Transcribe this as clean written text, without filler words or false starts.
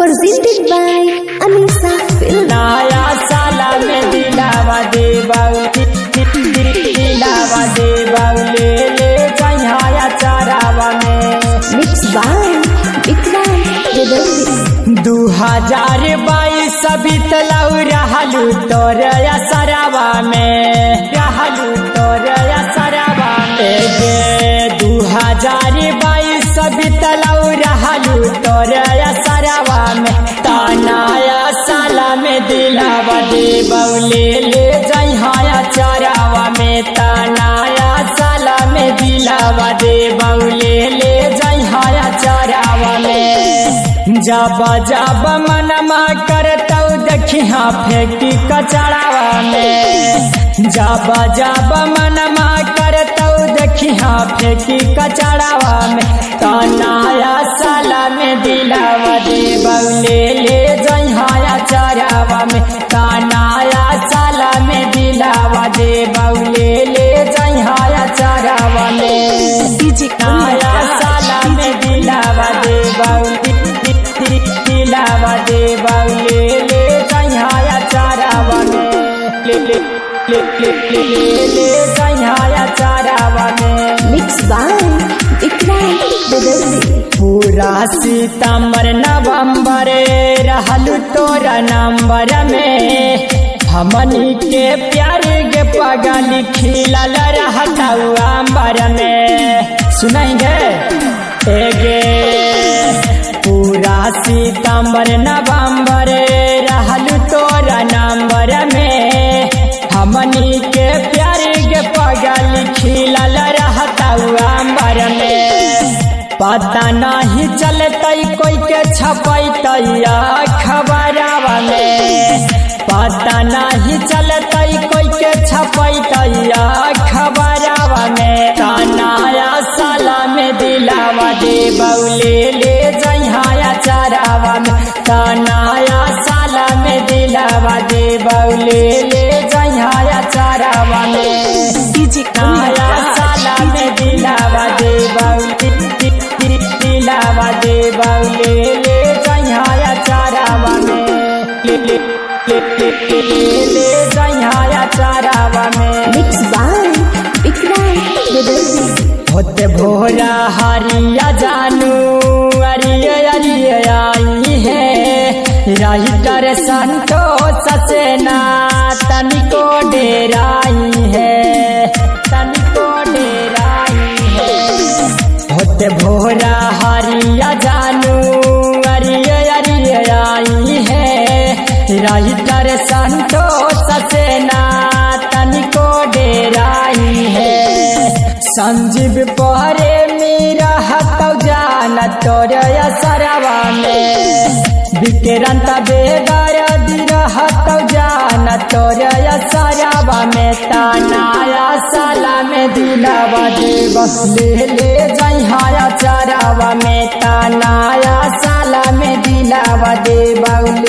presented by Anisa Film. नया साला में दिलावा दे दिलावा दे ले ले जहाया चारावा में Mixed by Vikram Reddy. 2022 बीतलौ रहलू तोर असरावा में रहलू तोर असरावा में 2022 बीतलौ रहलू तोर असरावा में नया साला में दिलावा दे ले ले जहाया चारावा में नया साला में दिलावा दे ले ले जहाया चारावा में जब जब मनमा करतौ देखिया फेंकी कचरावा में जब जब मनमा करतौ देखिया फेंकी कचरावा में नया साला में दिलावा दे ले ले जहाया चारावा में नया साला में दिलावा दे ले ले जहाया चारावा में नया साला में दिलावा दे दिलावा दे ले ले जहाया चारावा में ले ले ले ले ले ले जहाया चारावा में Mixed by Vikram Reddy. पूरा सितंबर नवंबर रहलू तोरा नंबर में हमनी के प्यार के पगल खिलल रहता अंबर में सुनेंगे एगे पूरा सितंबर नवंबर रहलू तोरा नंबर में हमनी के प्यार के पगल खिलल रहता अंबर में पता नहीं चलतै कोई के छपैतैया खबरावा में पता नहीं चलतै कोई के छपैतैया खबरावा में नया साला में दिलावा दे ले ले जहाया चारावा में नया साला में दिलावा दे ले ले जहाया चारावा में नया साला में दिलावा दे दिलावा दे ले ले जहाया चारावा में ले ले ले ले ले जहाया चारावा में Mixed by Vikram Reddy. होते भोरा हरिया जानू अरिय अरिय आई है राइटर संतोष सेना तनिको डेराई है तनिको डेराई है होते भोरा हरिया जानू अरिय अरिय आई है राइटर संतोष सेना तनिको डेराई है संजीव पहरे मेरा हतौ जान तोर असरावा में विक्रांत बेगर दिरहतौ जान तोर असरावा में नया साला में दिलावा दे ले ले जहाया चारावा में नया साला में दिलावा दे